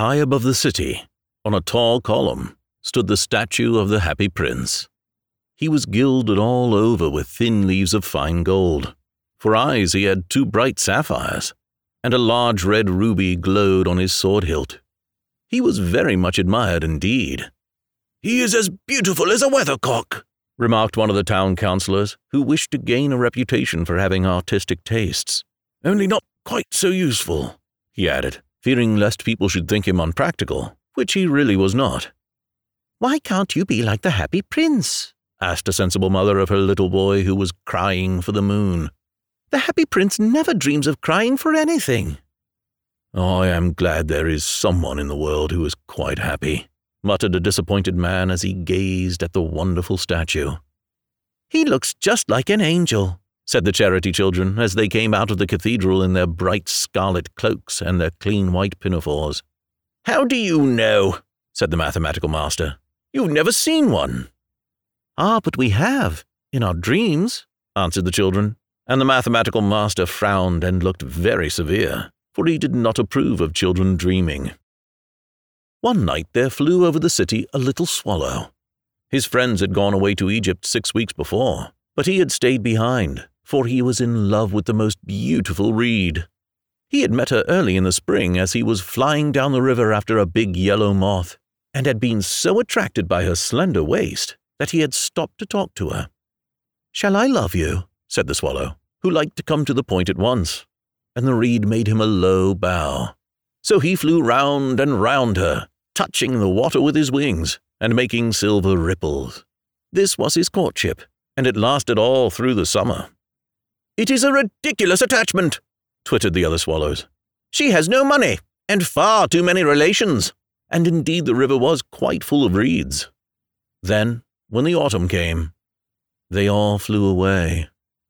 High above the city, on a tall column, stood the statue of the Happy Prince. He was gilded all over with thin leaves of fine gold. For eyes he had 2 bright sapphires, and a large red ruby glowed on his sword hilt. He was very much admired indeed. "He is as beautiful as a weathercock," remarked one of the town councillors, who wished to gain a reputation for having artistic tastes. "Only not quite so useful," he added, fearing lest people should think him unpractical, which he really was not. "Why can't you be like the Happy Prince?" asked a sensible mother of her little boy who was crying for the moon. "The Happy Prince never dreams of crying for anything." "I am glad there is someone in the world who is quite happy," muttered a disappointed man as he gazed at the wonderful statue. "He looks just like an angel," said the charity children as they came out of the cathedral in their bright scarlet cloaks and their clean white pinafores. "How do you know?" said the mathematical master. "You've never seen one." "Ah, but we have, in our dreams," answered the children, and the mathematical master frowned and looked very severe, for he did not approve of children dreaming. One night there flew over the city a little swallow. His friends had gone away to Egypt 6 weeks before, but he had stayed behind, for he was in love with the most beautiful reed. He had met her early in the spring as he was flying down the river after a big yellow moth, and had been so attracted by her slender waist that he had stopped to talk to her. "Shall I love you?" said the swallow, who liked to come to the point at once, and the reed made him a low bow. So he flew round and round her, touching the water with his wings and making silver ripples. This was his courtship, and it lasted all through the summer. "It is a ridiculous attachment," twittered the other swallows. "She has no money, and far too many relations." And indeed the river was quite full of reeds. Then, when the autumn came, they all flew away.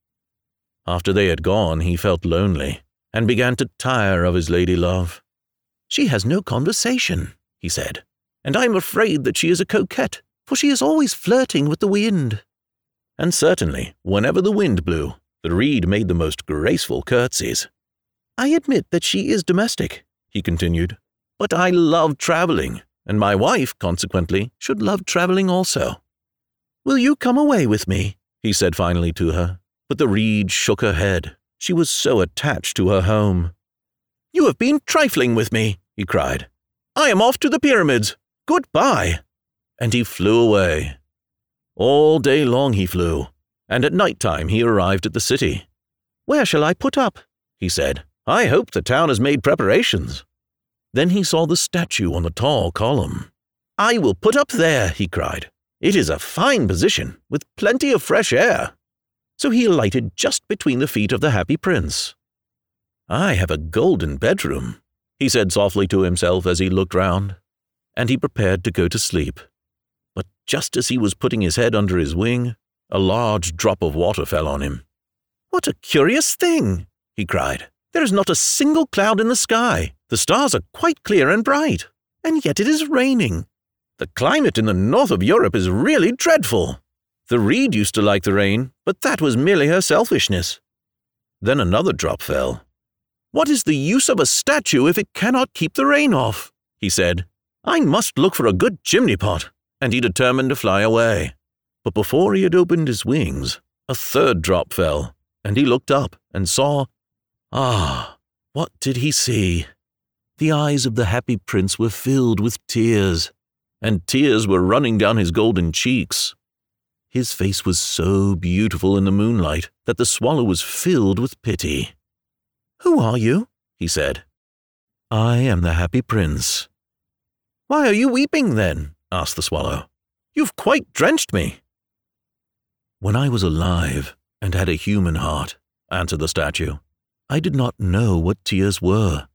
After they had gone, he felt lonely, and began to tire of his lady-love. "She has no conversation," he said, "and I am afraid that she is a coquette, for she is always flirting with the wind." And certainly, whenever the wind blew, the reed made the most graceful curtsies. "I admit that she is domestic," he continued, "but I love traveling, and my wife, consequently, should love traveling also. Will you come away with me?" he said finally to her, but the reed shook her head. She was so attached to her home. "You have been trifling with me," he cried. "I am off to the pyramids. Goodbye." And he flew away. All day long he flew, and at night time he arrived at the city. "Where shall I put up?" he said. "I hope the town has made preparations." Then he saw the statue on the tall column. "I will put up there," he cried. "It is a fine position, with plenty of fresh air." So he alighted just between the feet of the Happy Prince. "I have a golden bedroom," he said softly to himself as he looked round, and he prepared to go to sleep. But just as he was putting his head under his wing, a large drop of water fell on him. "What a curious thing!" he cried. "There is not a single cloud in the sky. The stars are quite clear and bright, and yet it is raining. The climate in the north of Europe is really dreadful. The reed used to like the rain, but that was merely her selfishness." Then another drop fell. "What is the use of a statue if it cannot keep the rain off?" he said. "I must look for a good chimney pot," and he determined to fly away. But before he had opened his wings, a third drop fell, and he looked up and saw— what did he see? The eyes of the Happy Prince were filled with tears, and tears were running down his golden cheeks. His face was so beautiful in the moonlight that the swallow was filled with pity. "Who are you?" he said. "I am the Happy Prince." "Why are you weeping, then?" asked the swallow. "You've quite drenched me." "When I was alive and had a human heart," answered the statue, "I did not know what tears were.